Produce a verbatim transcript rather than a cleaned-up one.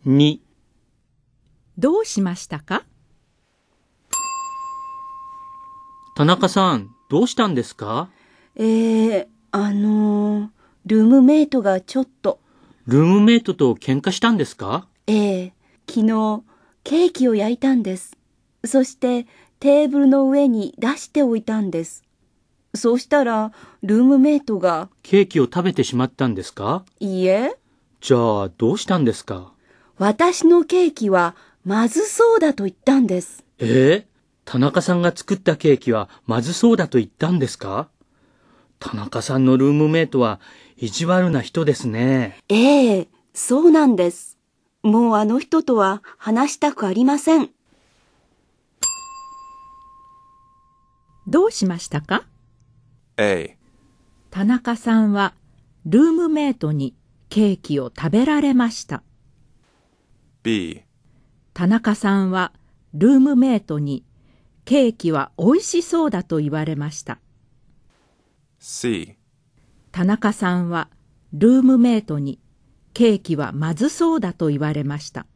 に。 どうしましたか？ 田中さん、どうしたんですか？ えー、あのー、ルームメイトがちょっと。 ルームメイトと喧嘩したんですか？ ええ、昨日ケーキを焼いたんです。そしてテーブルの上に出しておいたんです。そうしたらルームメイトが。 ケーキを食べてしまったんですか？ いいえ。 じゃあ、どうしたんですか？ 私のケーキはまずそうだと言ったんです。 えー、田中さんが作ったケーキはまずそうだと言ったんですか？田中さんのルームメイトは意地悪な人ですね。 ええ、そうなんです。もうあの人とは話したくありません。 どうしましたか？ A、 田中さんはルームメイトにケーキを食べられました。 B、 田中さんはルームメイトにケーキはおいしそうだと言われました。 C、 田中さんはルームメイトにケーキはまずそうだと言われました。